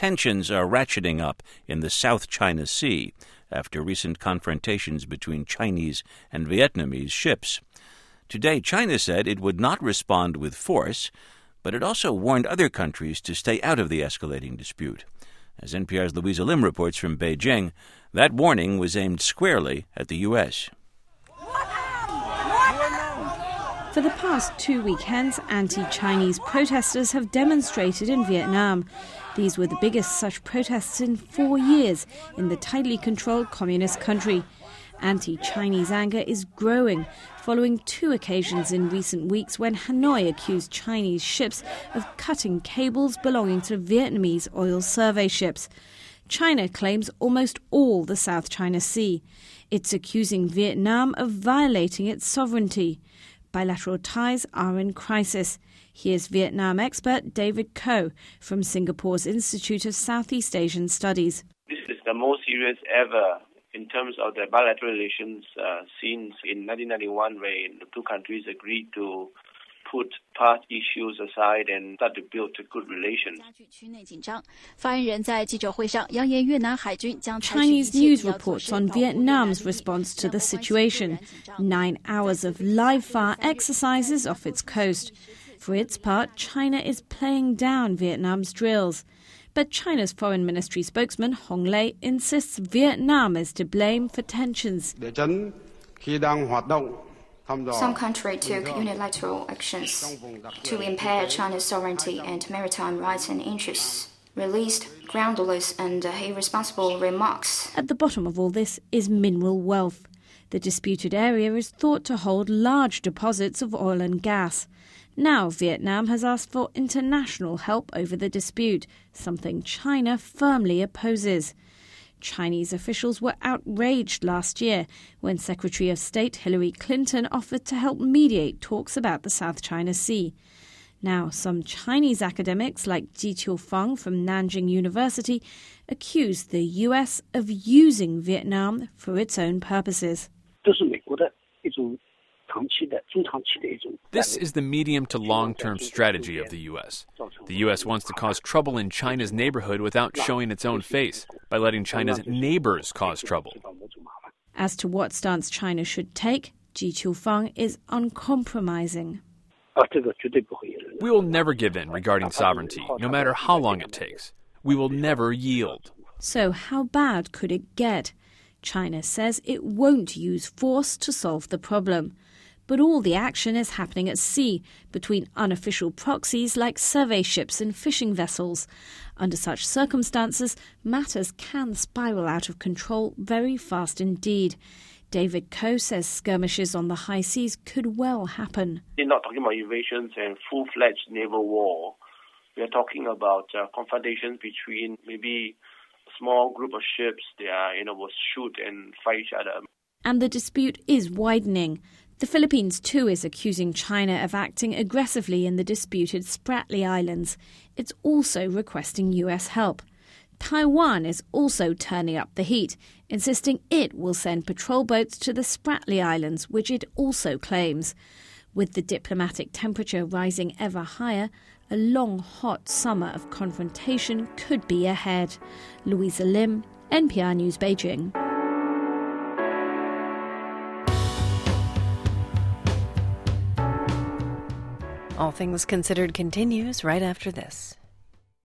Tensions are ratcheting up in the South China Sea after recent confrontations between Chinese and Vietnamese ships. Today, China said it would not respond with force, but it also warned other countries to stay out of the escalating dispute. As NPR's Louisa Lim reports from Beijing, that warning was aimed squarely at the U.S. For the past 2 weekends, anti-Chinese protesters have demonstrated in Vietnam. These were the biggest such protests in 4 years in the tightly controlled communist country. Anti-Chinese anger is growing, following 2 occasions in recent weeks when Hanoi accused Chinese ships of cutting cables belonging to Vietnamese oil survey ships. China claims almost all the South China Sea. It's accusing Vietnam of violating its sovereignty. Bilateral ties are in crisis. Here's Vietnam expert David Koh from Singapore's Institute of Southeast Asian Studies. This is the most serious ever in terms of the bilateral relations since in 1991 when the 2 countries agreed to put past issues aside and start to build a good relations. Chinese news reports on Vietnam's response to the situation. 9 hours of live-fire exercises off its coast. For its part, China is playing down Vietnam's drills. But China's Foreign Ministry spokesman Hong Lei insists Vietnam is to blame for tensions. Some countries took unilateral actions to impair China's sovereignty and maritime rights and interests, released groundless and irresponsible remarks. At the bottom of all this is mineral wealth. The disputed area is thought to hold large deposits of oil and gas. Now Vietnam has asked for international help over the dispute, something China firmly opposes. Chinese officials were outraged last year when Secretary of State Hillary Clinton offered to help mediate talks about the South China Sea. Now, some Chinese academics like Ji Qiufeng from Nanjing University accuse the U.S. of using Vietnam for its own purposes. This is the medium to long-term strategy of the U.S. The U.S. wants to cause trouble in China's neighborhood without showing its own face, by letting China's neighbors cause trouble. As to what stance China should take, Ji Qiufeng is uncompromising. We will never give in regarding sovereignty, no matter how long it takes. We will never yield. So how bad could it get? China says it won't use force to solve the problem. But all the action is happening at sea, between unofficial proxies like survey ships and fishing vessels. Under such circumstances, matters can spiral out of control very fast indeed. David Koh says skirmishes on the high seas could well happen. We're not talking about invasions and full-fledged naval war. We are talking about confrontations between maybe a small group of ships. They will shoot and fight each other. And the dispute is widening. The Philippines, too, is accusing China of acting aggressively in the disputed Spratly Islands. It's also requesting U.S. help. Taiwan is also turning up the heat, insisting it will send patrol boats to the Spratly Islands, which it also claims. With the diplomatic temperature rising ever higher, a long, hot summer of confrontation could be ahead. Louisa Lim, NPR News, Beijing. All Things Considered continues right after this.